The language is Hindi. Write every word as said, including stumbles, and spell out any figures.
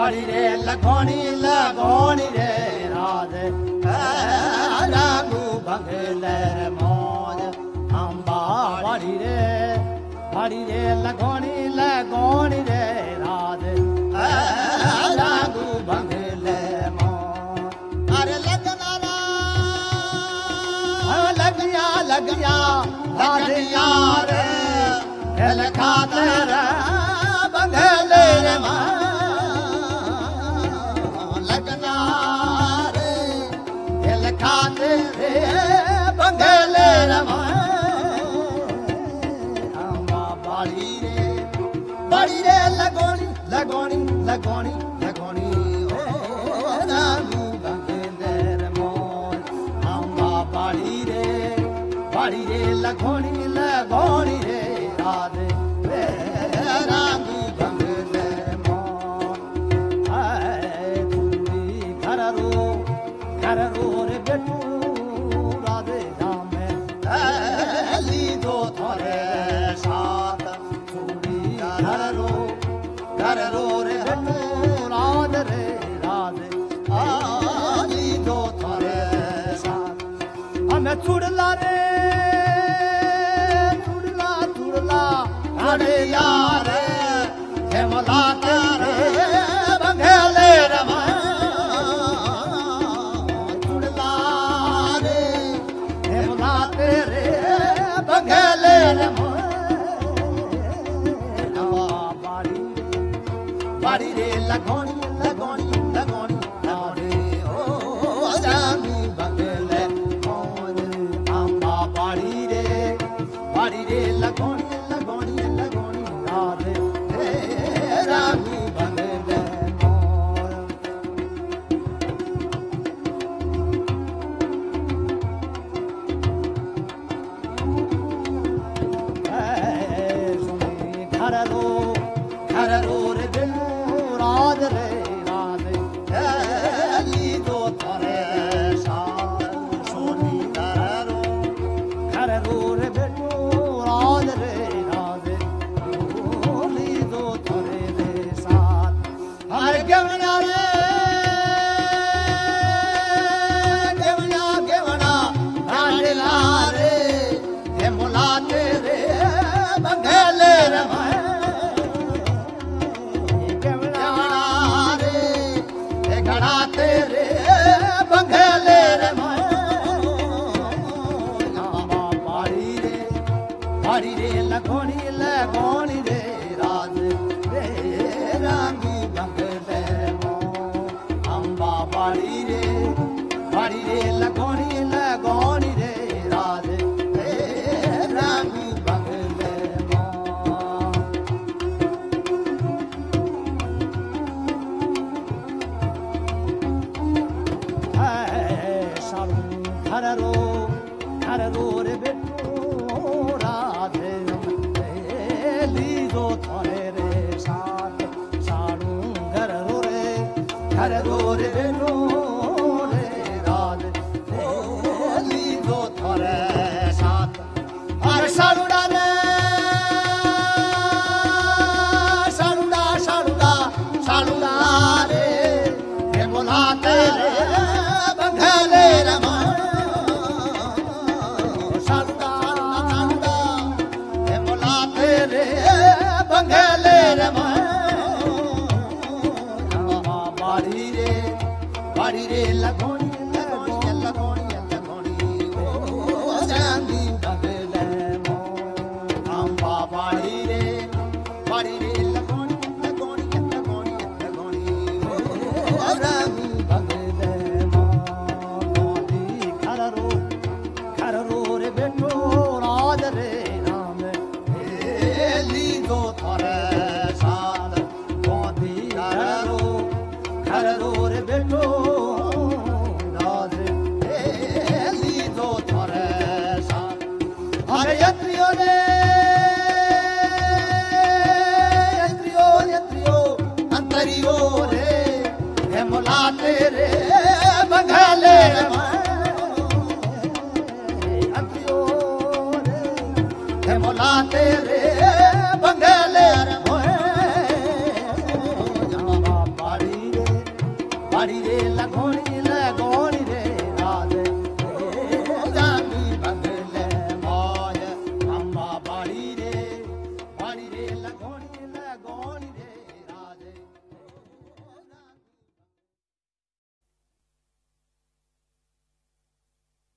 बाड़ी रे लगोनी लगोनी रे राधे रागू बंगले मौज अम्बा बाड़ी रे बाड़ी रे लगोनी लगोनी रे राधे रागू बंगले मौज अरे लगना लग गया लग गया राधे यार लखा तेरा बंगले रे लगना रे लखा तेरे बंगले रे अम्मा बाड़ी रे बाड़ी रे लगोनी लगोनी लगोनी लगोनी ओ रागू बंगले रे मौज अम्मा बाड़ी रे बाड़ी रे लगोनी लगोनी रे राधे रागू बंगले मौज आए तुरी घर रो घर रो रे बेटू राधे जामे ली दो थोरे साथ तुरी घर रो घर रो रे बेटू राधे रे राधे ली दो थोरे साथ हमें छुड़ला रे अरे यार हेमला तेरे बंगले रमा चुड़ला रे हेमला तेरे बंगले रमा बाड़ी बाड़ी रे लगोनी लगोनी लगोनी लगोनी ओ रागू बंगले मौज अम्मा बाड़ी रे बाड़ी रे लगोनी रागू बंगले सुनी घर रो घर रो रे दिल राध रे राधे ली दो थारे साथ सोनी घर रो घर रो रे बेटू राध रे राधे ली दो थारे गेवना रे गेवना गेवना रांडला रे हे मुला तेरे बंगले रे गेवना रे हे घड़ा तेरे बंगले रे बाड़ी रे बाड़ी रे लगोनी लगोनी रे राधे रे रागू बंगले बाड़ी रे बाड़ी रे लगोनी लगोनी रे राधे रागू बंगले सारू घर रो घर रो रे बेटू राधे ली दो थोड़े रे साथ सारू घर रो रे घर रो रे बेटू